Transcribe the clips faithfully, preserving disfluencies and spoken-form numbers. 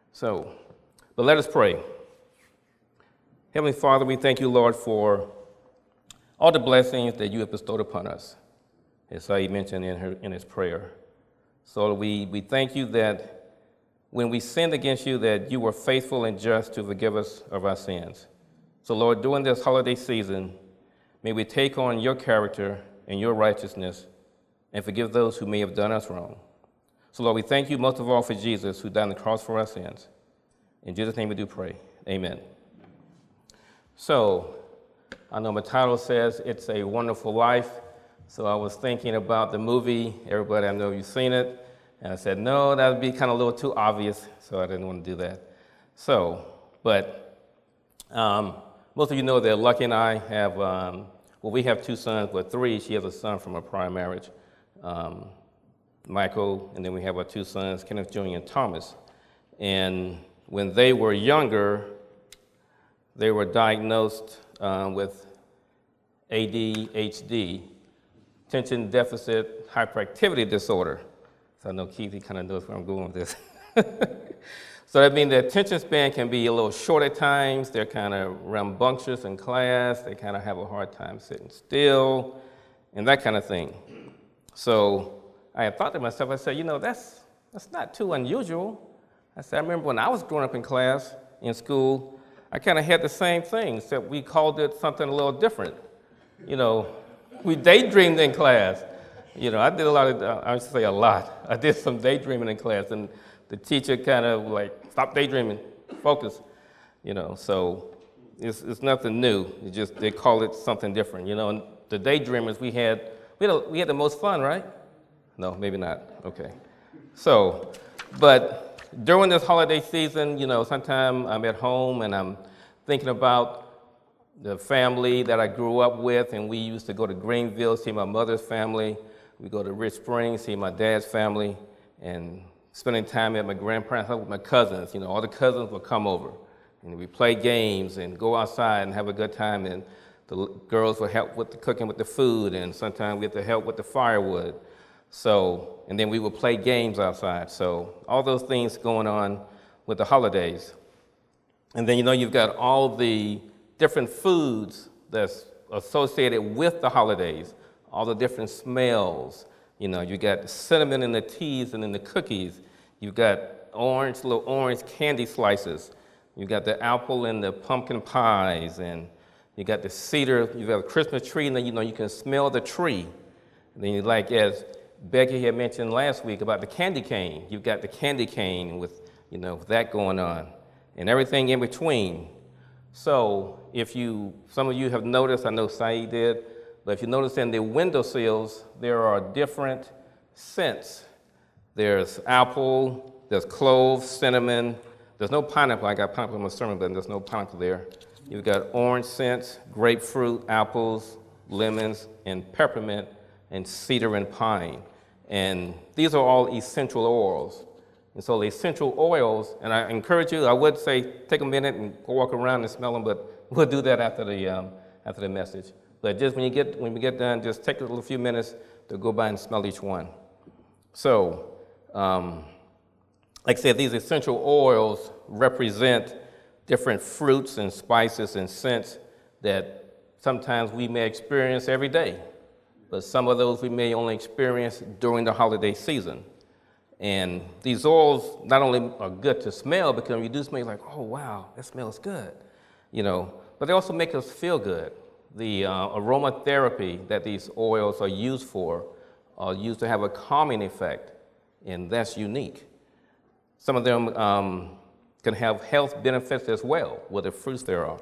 So, but let us pray. Heavenly Father, we thank you, Lord, for all the blessings that you have bestowed upon us, as he mentioned in, her, in his prayer. So we, we thank you that when we sinned against you, that you were faithful and just to forgive us of our sins. So, Lord, during this holiday season, may we take on your character and your righteousness and forgive those who may have done us wrong. So, Lord, we thank you most of all for Jesus, who died on the cross for our sins. In Jesus' name we do pray. Amen. So, I know my title says It's a Wonderful Life. So I was thinking about the movie. Everybody, I know you've seen it. And I said, no, that would be kind of a little too obvious, so I didn't want to do that. So, but um, most of you know that Lucky and I have, um, well, we have two sons, but three. She has a son from a prior marriage, um, Michael, and then we have our two sons, Kenneth Junior and Thomas. And when they were younger, they were diagnosed uh, with A D H D, attention deficit hyperactivity disorder. So I know Keith, he kind of knows where I'm going with this. So that means the attention span can be a little short at times. They're kind of rambunctious in class. They kind of have a hard time sitting still and that kind of thing. So I had thought to myself, I said, you know, that's, that's not too unusual. I said, I remember when I was growing up in class, in school, I kind of had the same thing, except we called it something a little different. You know, we daydreamed in class. You know, I did a lot of, uh, I would say a lot. I did some daydreaming in class, and the teacher kind of like, stop daydreaming, focus. You know, so it's, it's nothing new. It just, they call it something different. You know, and the daydreamers, we had, we had, a, we had the most fun, right? No, maybe not. Okay. So, but during this holiday season, you know, sometimes I'm at home and I'm thinking about the family that I grew up with, and we used to go to Greenville, see my mother's family. We go to Rich Springs, see my dad's family, and spending time at my grandparents' house with my cousins. You know, all the cousins would come over, and we play games and go outside and have a good time. And the girls would help with the cooking with the food, and sometimes we had to help with the firewood. So, and then we would play games outside. So all those things going on with the holidays. And then, you know, you've got all the different foods that's associated with the holidays, all the different smells. You know, you got the cinnamon in the teas and in the cookies. You've got orange, little orange candy slices. You've got the apple and the pumpkin pies, and you got the cedar, you've got a Christmas tree, and then, you know, you can smell the tree. And then you, like, as Becky had mentioned last week about the candy cane, you've got the candy cane with, you know, that going on, and everything in between. So if you, some of you have noticed, I know Saeed did, but if you notice in the windowsills, there are different scents. There's apple, there's clove, cinnamon. There's no pineapple. I got pineapple in my sermon, but there's no pineapple there. You've got orange scents, grapefruit, apples, lemons, and peppermint, and cedar and pine. And these are all essential oils. And so the essential oils, and I encourage you, I would say take a minute and go walk around and smell them, but we'll do that after the, um, after the message. But just when you get, when we get done, just take a little few minutes to go by and smell each one. So, um, like I said, these essential oils represent different fruits and spices and scents that sometimes we may experience every day, but some of those we may only experience during the holiday season. And these oils not only are good to smell, because when you do smell, you're like, oh, wow, that smells good, you know, but they also make us feel good. The uh, aromatherapy that these oils are used for are used to have a calming effect, and that's unique. Some of them um, can have health benefits as well with the fruits there are.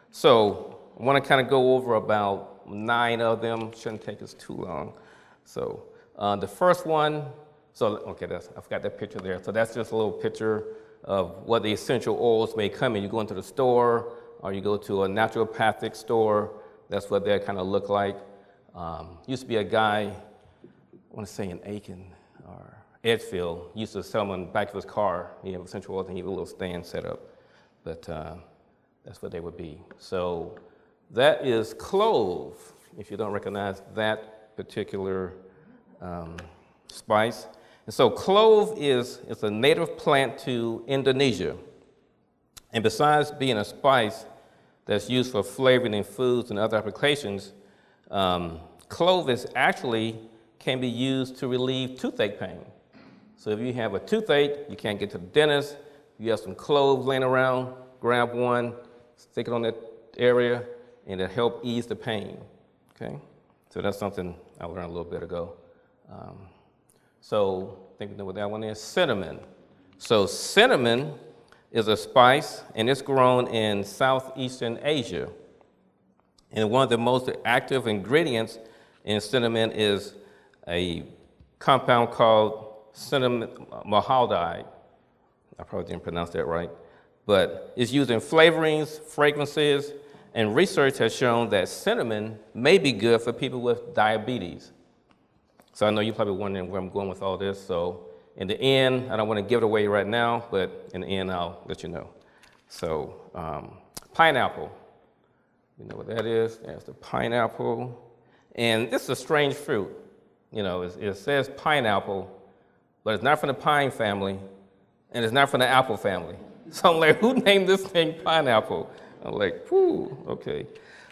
So I want to kind of go over about nine of them. Shouldn't take us too long. So uh, the first one, so okay, that's, I forgot that picture there. So that's just a little picture of what the essential oils may come in. You go into the store, or you go to a naturopathic store. That's what they kind of look like. Um, used to be a guy, I want to say in Aiken or Edgefield, used to sell them in the back of his car. He had essential oils and he had a little stand set up. But uh, that's what they would be. So that is clove, if you don't recognize that particular um, spice. And so clove is, is a native plant to Indonesia. And besides being a spice that's used for flavoring in foods and other applications, um, clove is actually can be used to relieve toothache pain. So if you have a toothache, you can't get to the dentist, you have some cloves laying around, grab one, stick it on that area, and it'll help ease the pain, okay? So that's something I learned a little bit ago. Um, so I think we know what that one is, cinnamon. So cinnamon is a spice, and it's grown in Southeastern Asia. And one of the most active ingredients in cinnamon is a compound called cinnamaldehyde. I probably didn't pronounce that right. But it's used in flavorings, fragrances, and research has shown that cinnamon may be good for people with diabetes. So I know you're probably wondering where I'm going with all this. So in the end, I don't want to give it away right now, but in the end, I'll let you know. So um, pineapple, you know what that is? That's the pineapple. And this is a strange fruit. You know, it, it says pineapple, but it's not from the pine family, and it's not from the apple family. So I'm like, who named this thing pineapple? I'm like, whew, okay.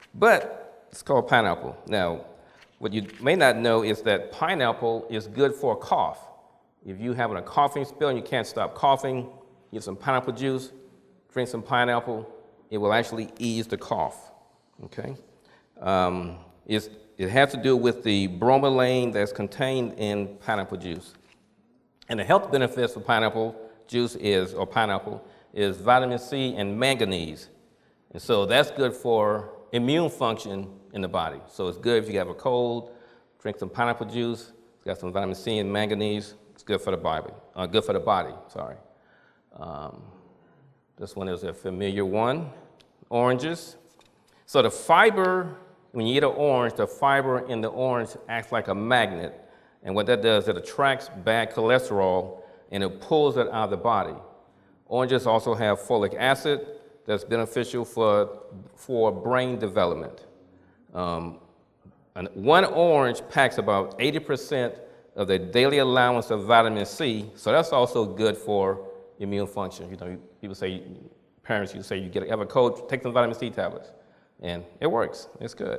But it's called pineapple. Now, what you may not know is that pineapple is good for a cough. If you're having a coughing spell and you can't stop coughing, get some pineapple juice, drink some pineapple, it will actually ease the cough, okay? Um, it's, it has to do with the bromelain that's contained in pineapple juice. And the health benefits of pineapple juice is, or pineapple, is vitamin C and manganese. And so that's good for immune function in the body. So it's good if you have a cold, drink some pineapple juice. It's got some vitamin C and manganese. It's good for the body. Uh, good for the body, sorry. Um, this one is a familiar one, oranges. So the fiber, when you eat an orange, the fiber in the orange acts like a magnet. And what that does, it attracts bad cholesterol and it pulls it out of the body. Oranges also have folic acid that's beneficial for, for brain development. Um, and one orange packs about eighty percent of the daily allowance of vitamin C, so that's also good for immune function. You know, people say, parents, you say you get have a cold, take some vitamin C tablets, and it works. It's good.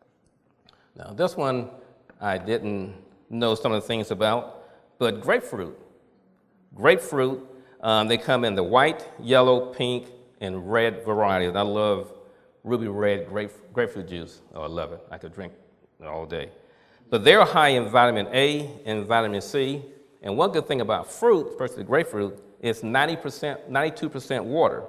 Now, this one I didn't know some of the things about, but grapefruit. Grapefruit, um, they come in the white, yellow, pink, and red varieties. I love ruby red grape, grapefruit juice. Oh, I love it. I could drink it all day. But they're high in vitamin A and vitamin C. And one good thing about fruit, especially grapefruit, is ninety percent, ninety-two percent water.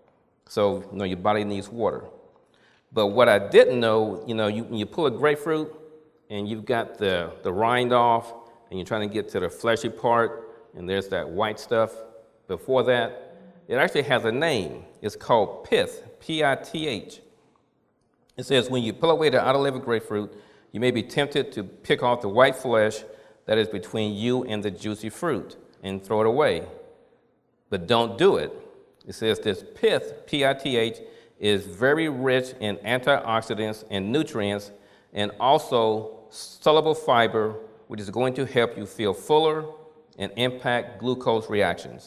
So, you know, your body needs water. But what I didn't know, you know, you, when you pull a grapefruit and you've got the, the rind off and you're trying to get to the fleshy part and there's that white stuff before that, it actually has a name. It's called pith, P I T H. It says when you pull away the outer layer of grapefruit, you may be tempted to pick off the white flesh that is between you and the juicy fruit and throw it away. But don't do it. It says this pith, P I T H, is very rich in antioxidants and nutrients and also soluble fiber, which is going to help you feel fuller and impact glucose reactions.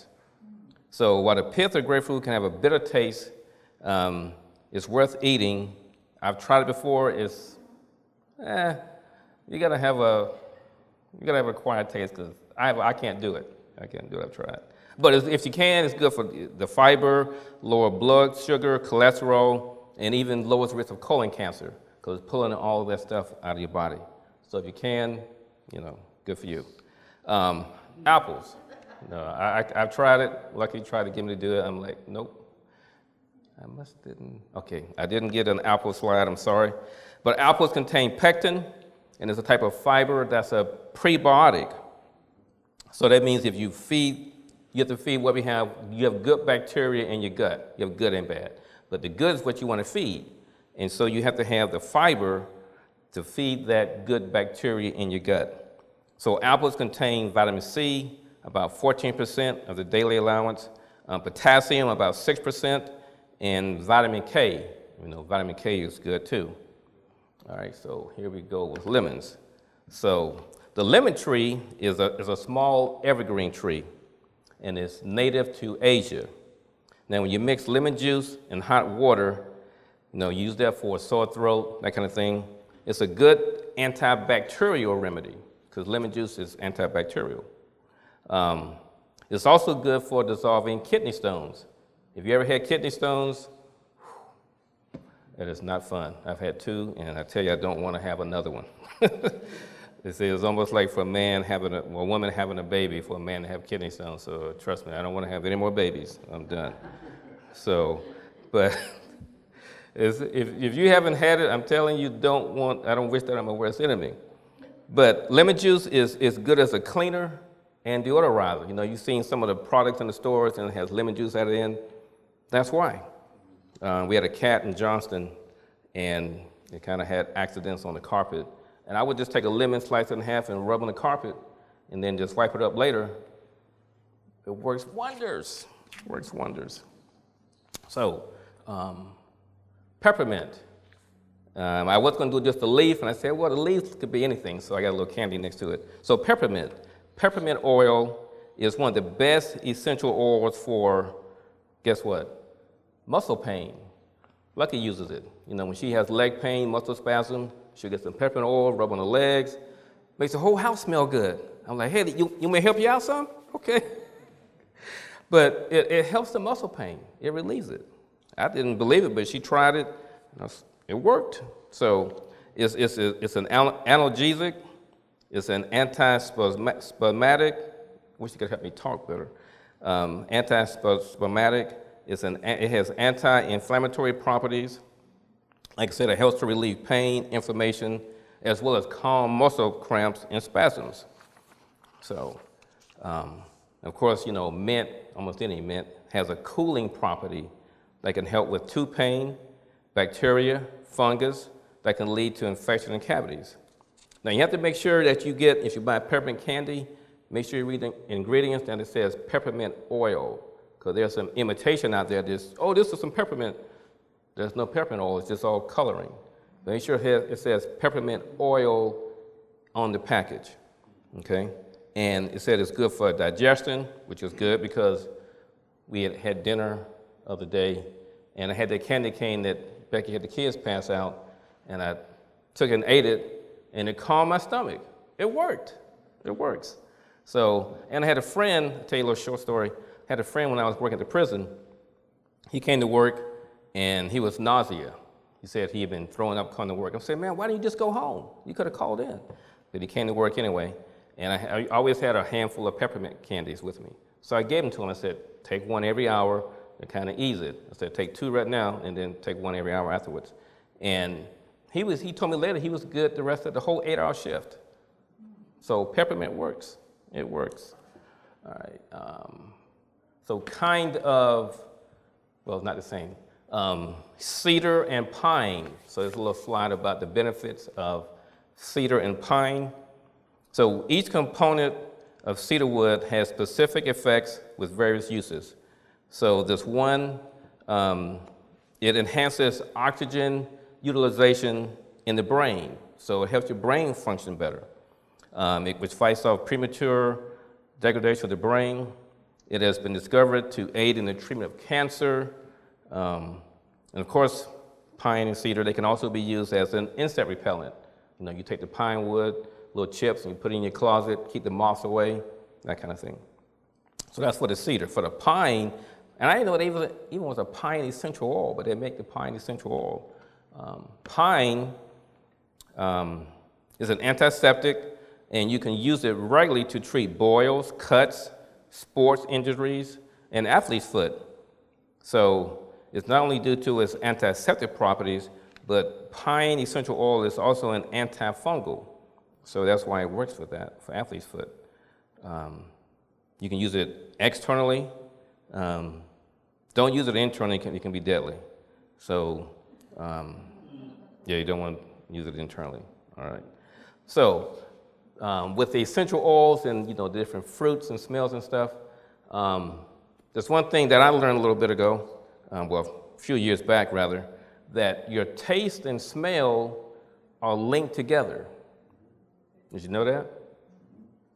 So while the pith of grapefruit can have a bitter taste, um, it's worth eating. I've tried it before. It's, eh, you gotta have a, you gotta have a quiet taste because I, I can't do it. I can't do it. I've tried. But if you can, it's good for the fiber, lower blood sugar, cholesterol, and even lowers risk of colon cancer because it's pulling all of that stuff out of your body. So if you can, you know, good for you. Um, apples. No, I, I, I've tried it. Lucky tried to get me to do it. I'm like, nope. I must didn't. Okay, I didn't get an apple slide. I'm sorry. But apples contain pectin, and it's a type of fiber that's a prebiotic. So that means if you feed, you have to feed what we have. You have good bacteria in your gut. You have good and bad. But the good is what you want to feed. And so you have to have the fiber to feed that good bacteria in your gut. So apples contain vitamin C, about fourteen percent of the daily allowance, um, potassium, about six percent, and vitamin K. You know, vitamin K is good too. All right, so here we go with lemons. So The lemon tree is a, is a small evergreen tree, and it's native to Asia. Now, when you mix lemon juice and hot water, you know, use that for a sore throat, that kind of thing. It's a good antibacterial remedy because lemon juice is antibacterial. Um, it's also good for dissolving kidney stones. If you ever had kidney stones, it is not fun. I've had two, and I tell you, I don't want to have another one. They say it's almost like for a man having a, well, a woman having a baby for a man to have kidney stones. So trust me, I don't want to have any more babies. I'm done. So, but if, if you haven't had it, I'm telling you, don't want, I don't wish that on my worst enemy. But lemon juice is, is good as a cleaner and deodorizer. You know, you've seen some of the products in the stores and it has lemon juice added in. That's why. Uh, we had a cat in Johnston, and it kind of had accidents on the carpet. And I would just take a lemon, slice it in half, and rub on the carpet, and then just wipe it up later. It works wonders. It works wonders. So, um, peppermint. Um, I was going to do just the leaf, and I said, well, the leaf could be anything, so I got a little candy next to it. So peppermint. Peppermint oil is one of the best essential oils for, guess what? Muscle pain. Lucky uses it. You know, when she has leg pain, muscle spasm, she'll get some peppermint oil, rub on the legs, makes the whole house smell good. I'm like, hey, you, you may help you out some? Okay. But it, it helps the muscle pain. It relieves it. I didn't believe it, but she tried it. It worked. So it's, it's, it's an analgesic. It's an antispasmodic. Wish you could help me talk better. Um, antispasmodic. It's an, it has anti-inflammatory properties. Like I said, it helps to relieve pain, inflammation, as well as calm muscle cramps and spasms. So, um, of course, you know, mint, almost any mint, has a cooling property that can help with tooth pain, bacteria, fungus, that can lead to infection and cavities. Now, you have to make sure that you get, if you buy peppermint candy, make sure you read the ingredients that it says peppermint oil, because there's some imitation out there that's, oh, this is some peppermint. There's no peppermint oil, it's just all coloring. Make sure it says peppermint oil on the package, okay? And it said it's good for digestion, which is good because we had had dinner the other day, and I had that candy cane that Becky had the kids pass out, and I took it and ate it, and it calmed my stomach. It worked. It works. So, and I had a friend, I'll tell you a little short story. I had a friend when I was working at the prison. He came to work, and he was nausea. He said he had been throwing up coming to work. I said, man, why didn't you just go home? You could have called in. But he came to work anyway, and I, I always had a handful of peppermint candies with me. So I gave them to him. I said, take one every hour to kind of ease it. I said, take two right now, and then take one every hour afterwards. And he, was, he told me later he was good the rest of the whole eight-hour shift. So peppermint works. It works. All right. Um, so kind of, well, it's not the same. Um, cedar and pine. So there's a little slide about the benefits of cedar and pine. So each component of cedar wood has specific effects with various uses. So this one, um, it enhances oxygen utilization in the brain. So it helps your brain function better, um, it, which fights off premature degradation of the brain. It has been discovered to aid in the treatment of cancer. Um, and of course, pine and cedar, they can also be used as an insect repellent. You know, you take the pine wood, little chips, and you put it in your closet, keep the moths away, that kind of thing. So that's for the cedar. For the pine, and I didn't know it even, even was a pine essential oil, but they make the pine essential oil. Um, pine um, is an antiseptic, and you can use it regularly to treat boils, cuts, sports injuries, and athlete's foot. So it's not only due to its antiseptic properties, but pine essential oil is also an antifungal. So that's why it works for that, for athlete's foot. Um, you can use it externally. Um, don't use it internally, it can, it can be deadly. So um, yeah, you don't want to use it internally, all right? So um, with the essential oils and, you know, the different fruits and smells and stuff, um, there's one thing that I learned a little bit ago, um, well, a few years back rather, that your taste and smell are linked together. Did you know that?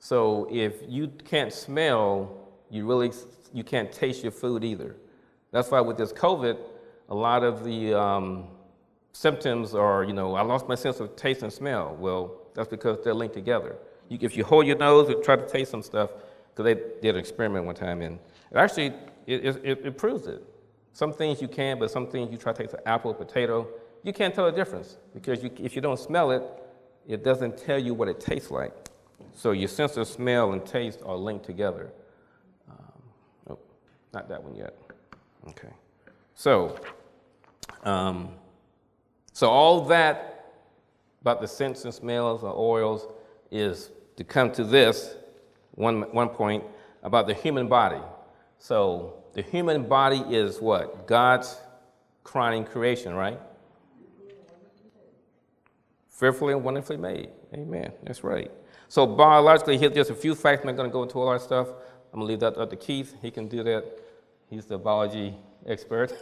So if you can't smell, you really you can't taste your food either. That's why with this COVID, a lot of the um, symptoms are, you know, I lost my sense of taste and smell. Well, that's because they're linked together. You, if you hold your nose and try to taste some stuff, because they did an experiment one time, and it actually it, it, it proves it. Some things you can, but some things you try to taste an apple, potato, you can't tell the difference because you, if you don't smell it, it doesn't tell you what it tastes like. So your sense of smell and taste are linked together. Um, oh, not that one yet. Okay. So, um, so all that about the scents and smells or oils is to come to this one, one point about the human body. So the human body is what? God's crowning creation, right? Fearfully and wonderfully made. Amen. That's right. So biologically, here's just a few facts. I'm not going to go into all our stuff. I'm going to leave that up to Keith. He can do that. He's the biology expert.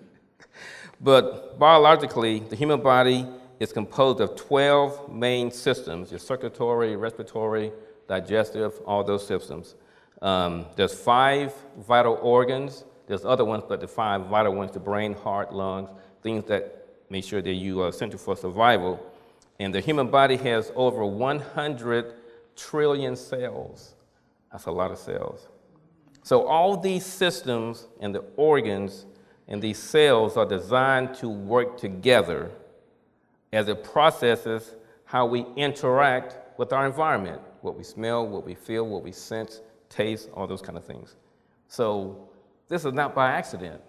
But biologically, the human body is composed of twelve main systems: your circulatory, respiratory, digestive, all those systems. Um, there's five vital organs. There's other ones, but the five vital ones: the brain, heart, lungs, things that make sure that you are essential for survival. And the human body has over one hundred trillion cells. That's a lot of cells. So all these systems and the organs and these cells are designed to work together as it processes how we interact with our environment, what we smell, what we feel, what we sense, taste, all those kind of things. So this is not by accident.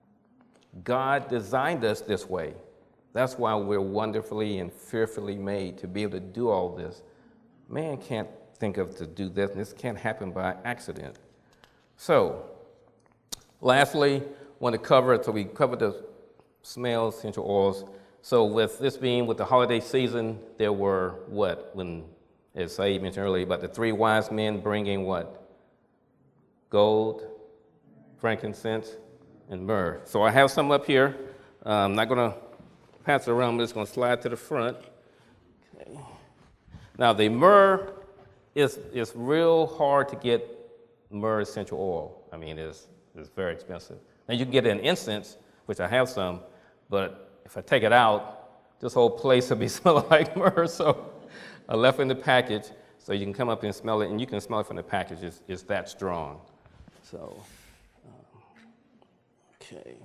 God designed us this way. That's why we're wonderfully and fearfully made to be able to do all this. Man can't think of to do this, and this can't happen by accident. So, lastly, want to cover, so we covered the smells, essential oils. So with this being with the holiday season, there were what? When, as Saeed mentioned earlier, about the three wise men bringing what? Gold, frankincense, and myrrh. So I have some up here. Uh, I'm not going to pass it around. I'm just going to slide to the front. Okay. Now the myrrh is, is real hard to get myrrh essential oil. I mean, it's, it's very expensive. Now you can get it in incense, which I have some, but if I take it out, this whole place will be smelling like myrrh. So I left it in the package so you can come up and smell it, and you can smell it from the package. It's, it's that strong. So, um, okay.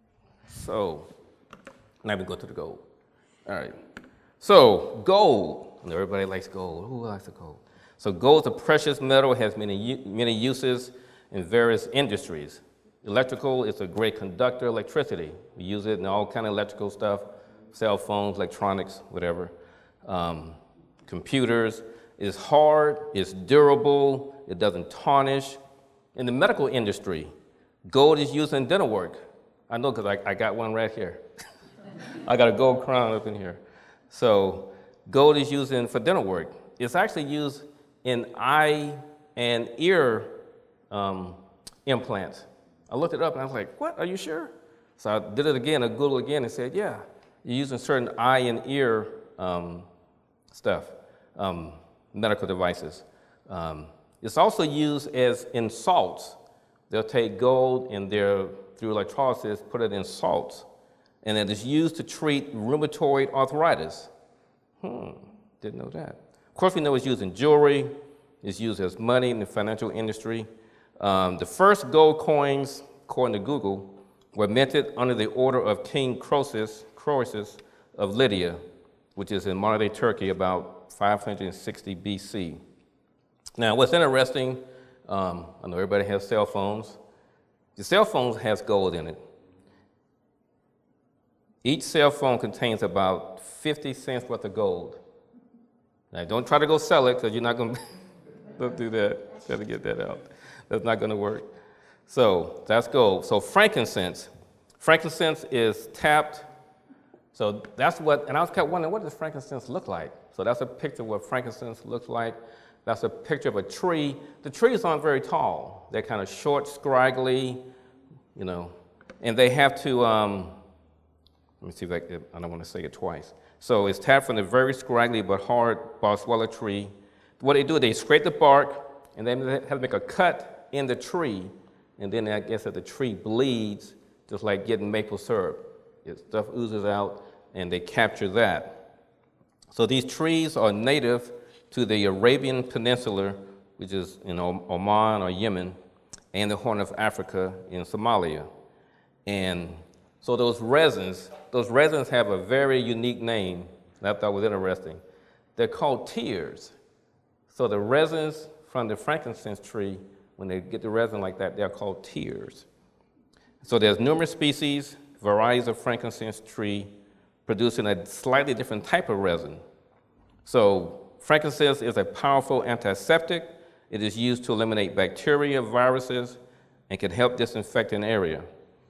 So now we go to the gold. All right. So gold, and everybody likes gold. Who likes the gold? So gold is a precious metal, has many, many uses in various industries. Electrical is a great conductor of electricity. We use it in all kind of electrical stuff, cell phones, electronics, whatever. Um, computers. It's hard, it's durable, it doesn't tarnish. In the medical industry, gold is used in dental work. I know because I, I got one right here. I got a gold crown up in here. So gold is used in, for dental work. It's actually used in eye and ear um, implants. I looked it up and I was like, what, are you sure? So I did it again, I Googled again and said, yeah, you're using certain eye and ear um, stuff, um, medical devices. Um, it's also used as in salts. They'll take gold and they'll, through electrolysis, put it in salts. And it is used to treat rheumatoid arthritis. Hmm, didn't know that. Of course, we know it's used in jewelry. It's used as money in the financial industry. Um, the first gold coins, according to Google, were minted under the order of King Croesus, Croesus of Lydia, which is in modern-day Turkey, about five hundred sixty B C. Now, what's interesting, um, I know everybody has cell phones. The cell phone has gold in it. Each cell phone contains about fifty cents worth of gold. Now, don't try to go sell it, because you're not going to don't do that. Got to get that out. That's not going to work. So that's gold. So frankincense. Frankincense is tapped. So that's what, and I was kept wondering, what does frankincense look like? So that's a picture of what frankincense looks like. That's a picture of a tree. The trees aren't very tall. They're kind of short, scraggly, you know, and they have to, um, let me see if I, I don't want to say it twice. So it's tapped from the very scraggly but hard boswellia tree. what they do, they scrape the bark, and then they have to make a cut in the tree, and then I guess that the tree bleeds, just like getting maple syrup. It, stuff oozes out, and they capture that. So these trees are native to the Arabian Peninsula, which is in Oman or Yemen, and the Horn of Africa in Somalia. And so those resins, those resins have a very unique name that I thought was interesting. They're called tears. So the resins from the frankincense tree, when they get the resin like that, they're called tears. So there's numerous species, varieties of frankincense tree producing a slightly different type of resin. So frankincense is a powerful antiseptic. It is used to eliminate bacteria, viruses, and can help disinfect an area.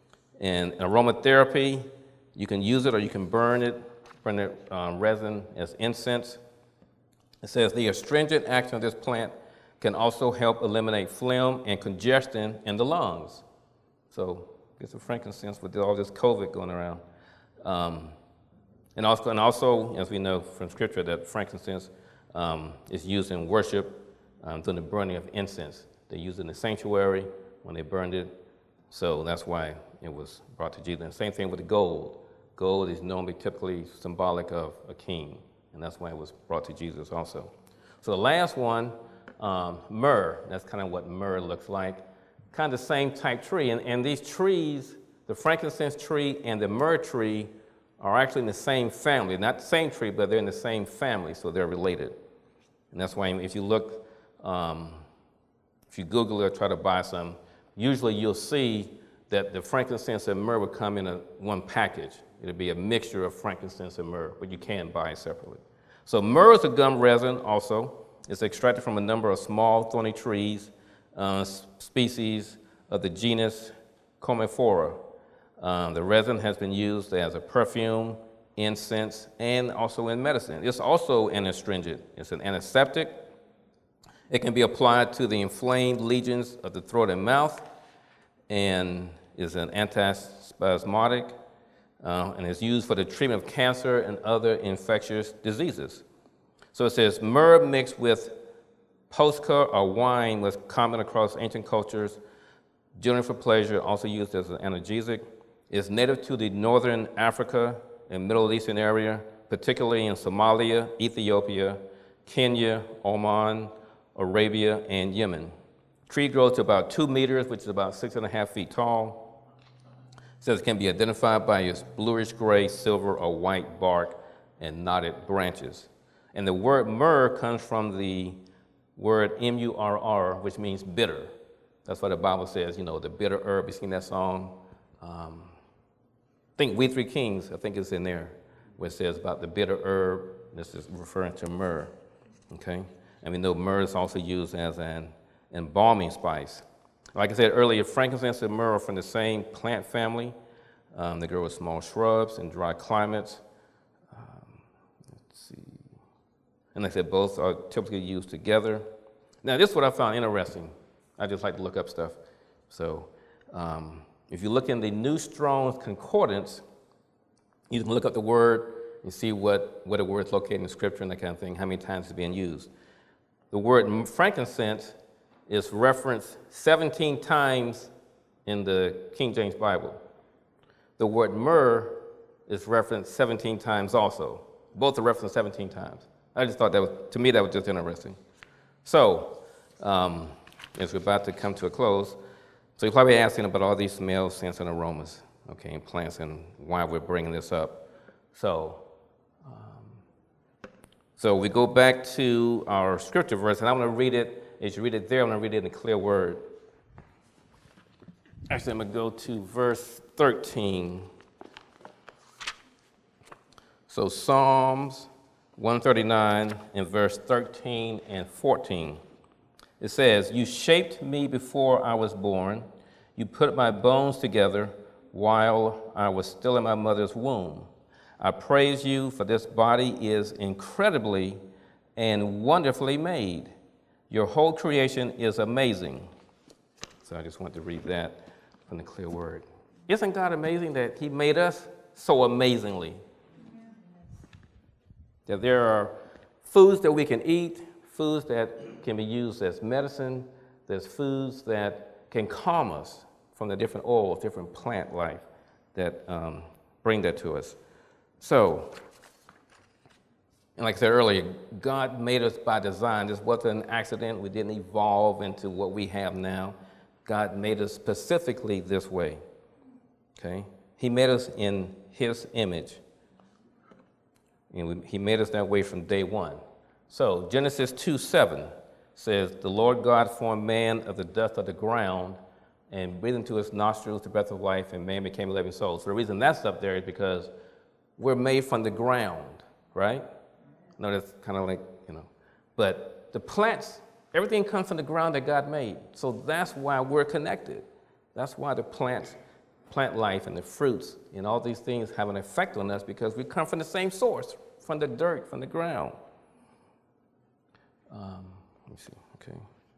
In aromatherapy, you can use it or you can burn it, burn the um, resin as incense. It says the astringent action of this plant can also help eliminate phlegm and congestion in the lungs. So get some frankincense with all this COVID going around. Um, and, also, and also, as we know from Scripture, that frankincense um, is used in worship um, during the burning of incense. They used it in the sanctuary when they burned it. So that's why it was brought to Jesus. And same thing with the gold. Gold is normally typically symbolic of a king, and that's why it was brought to Jesus also. So the last one, um, myrrh, that's kind of what myrrh looks like. Kind of the same type tree, and, and these trees, the frankincense tree and the myrrh tree, are actually in the same family. Not the same tree, but they're in the same family, so they're related. And that's why if you look, um, if you Google it or try to buy some, usually you'll see that the frankincense and myrrh will come in a, one package. It'll be a mixture of frankincense and myrrh, but you can buy it separately. So myrrh is a gum resin also. It's extracted from a number of small thorny trees, uh, species of the genus Commiphora. Um, the resin has been used as a perfume, incense, and also in medicine. It's also an astringent. It's an antiseptic. It can be applied to the inflamed lesions of the throat and mouth, and is an antispasmodic, uh, and is used for the treatment of cancer and other infectious diseases. So it says, myrrh mixed with posca or wine was common across ancient cultures, generally for pleasure, also used as an analgesic. It's native to the northern Africa and Middle Eastern area, particularly in Somalia, Ethiopia, Kenya, Oman, Arabia, and Yemen. Tree grows to about two meters, which is about six and a half feet tall. It says it can be identified by its bluish gray, silver, or white bark and knotted branches. And the word myrrh comes from the word M U R R, which means bitter. That's why the Bible says, you know, the bitter herb. You seen that song? Um, I think We Three Kings, I think it's in there, where it says about the bitter herb. This is referring to myrrh, okay? And we know myrrh is also used as an embalming spice. Like I said earlier, frankincense and myrrh are from the same plant family. Um, they grow with small shrubs in dry climates. Um, let's see. And like I said, both are typically used together. Now, this is what I found interesting. I just like to look up stuff. So um, if you look in the New Strong's Concordance, you can look up the word and see what, what a word is located in Scripture and that kind of thing, how many times it's being used. The word frankincense is referenced seventeen times in the King James Bible. The word myrrh is referenced seventeen times also. Both are referenced seventeen times. I just thought that was, to me, that was just interesting. So, um, as we're about to come to a close, so you're probably asking about all these smells, scents, and aromas, okay, and plants, and why we're bringing this up. So, um, so we go back to our scripture verse, and I'm going to read it. As you read it there, I'm going to read it in a clear word. Actually, I'm going to go to verse thirteen. So Psalms one thirty-nine in verse thirteen and fourteen. It says, "You shaped me before I was born. You put my bones together while I was still in my mother's womb. I praise you, for this body is incredibly and wonderfully made. Your whole creation is amazing." So I just want to read that from the clear word. Isn't God amazing that he made us so amazingly? That there are foods that we can eat, foods that can be used as medicine. There's foods that can calm us from the different oils, different plant life that um, bring that to us. So, and like I said earlier, God made us by design. This wasn't an accident. We didn't evolve into what we have now. God made us specifically this way, okay? He made us in his image. And we, he made us that way from day one. So Genesis two seven says, the Lord God formed man of the dust of the ground and breathed into his nostrils the breath of life, and man became a living soul. So the reason that's up there is because we're made from the ground, right? No, that's kind of like, you know. But the plants, everything comes from the ground that God made. So that's why we're connected. That's why the plants, plant life and the fruits and all these things have an effect on us, because we come from the same source, from the dirt, from the ground. Um, let me see, okay.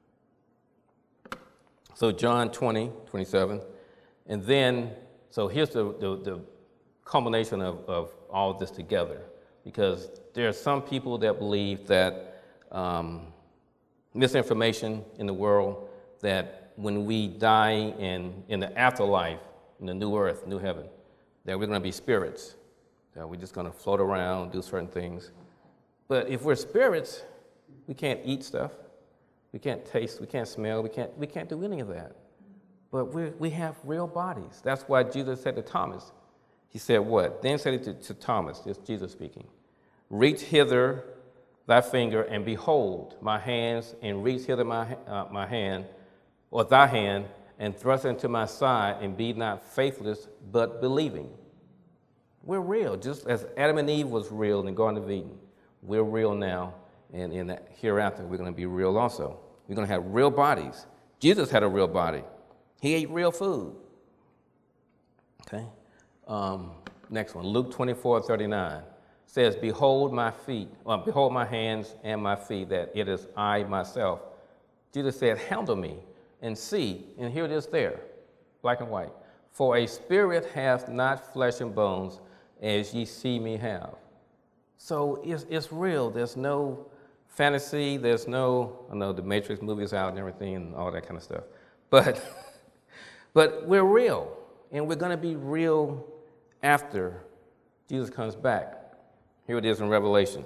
So John twenty, twenty-seven. And then, so here's the, the, the culmination of, of all this together, because there are some people that believe that um, misinformation in the world, that when we die in, in the afterlife, in the new earth, new heaven, that we're going to be spirits, that we're just going to float around, do certain things. But if we're spirits, we can't eat stuff, we can't taste, we can't smell, we can't, we can't do any of that. But we we have real bodies. That's why Jesus said to Thomas, he said what? Then said it to, to Thomas, this Jesus speaking, reach hither thy finger, and behold my hands, and reach hither my, uh, my hand, or thy hand, and thrust into my side, and be not faithless, but believing. We're real, just as Adam and Eve was real in the Garden of Eden. We're real now, and in the hereafter, we're going to be real also. We're going to have real bodies. Jesus had a real body. He ate real food. Okay. Um, next one, Luke twenty-four, thirty-nine says, behold my feet, or behold my hands and my feet, that it is I myself. Jesus said, handle me and see, and here it is there, black and white. For a spirit hath not flesh and bones, as ye see me have. So it's, it's real. There's no fantasy. There's no, I know the Matrix movie's out and everything and all that kind of stuff. But, but we're real, and we're going to be real after Jesus comes back. Here it is in Revelation. It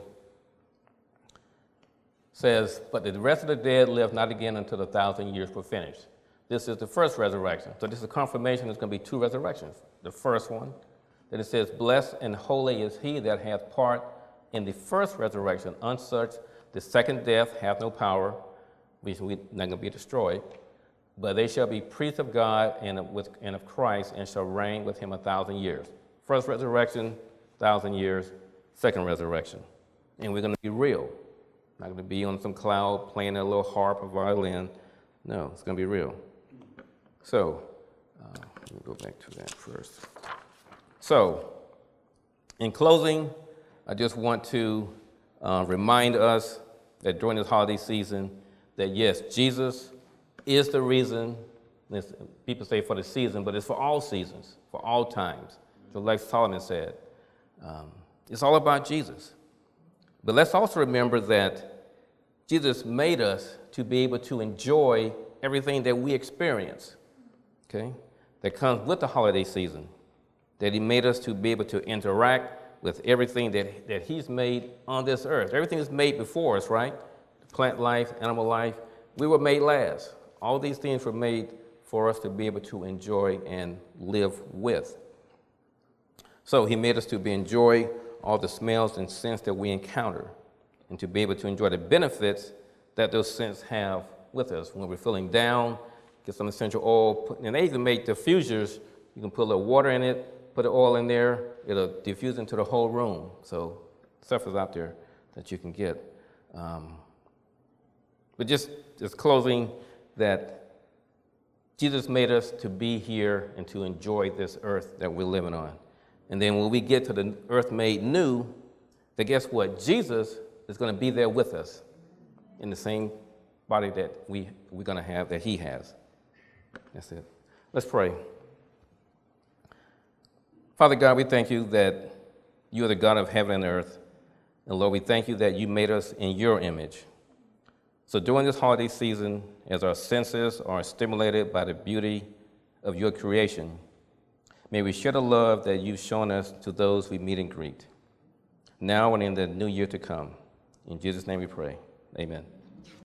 says, but the rest of the dead live not again until the thousand years were finished. This is the first resurrection. So this is a confirmation there's going to be two resurrections. The first one, then it says, blessed and holy is he that hath part in the first resurrection. On such the second death hath no power, which we're not going to be destroyed. But they shall be priests of God and of, with, and of Christ, and shall reign with him a thousand years. First resurrection, thousand years. Second resurrection. And we're going to be real. Not going to be on some cloud playing a little harp or violin. No, it's going to be real. So, uh, let me go back to that first. So, in closing, I just want to uh, remind us that during this holiday season, that yes, Jesus is the reason. People say for the season, but it's for all seasons, for all times. So like Solomon said, um, it's all about Jesus. But let's also remember that Jesus made us to be able to enjoy everything that we experience, okay, that comes with the holiday season, that he made us to be able to interact with everything that, that he's made on this earth. Everything is made before us, right? Plant life, animal life. We were made last. All these things were made for us to be able to enjoy and live with. So he made us to be enjoy all the smells and scents that we encounter, and to be able to enjoy the benefits that those scents have with us. When we're feeling down, get some essential oil, put, and they even make diffusers. You can put a little water in it, put the oil in there, it'll diffuse into the whole room. So stuff is out there that you can get. Um, but just, just closing, that Jesus made us to be here and to enjoy this earth that we're living on. And then when we get to the earth made new, then guess what? Jesus is going to be there with us in the same body that we, we're going to have, that he has. That's it. Let's pray. Father God, we thank you that you are the God of heaven and earth. And Lord, we thank you that you made us in your image. So during this holiday season, as our senses are stimulated by the beauty of your creation, may we share the love that you've shown us to those we meet and greet, now and in the new year to come. In Jesus' name we pray. Amen.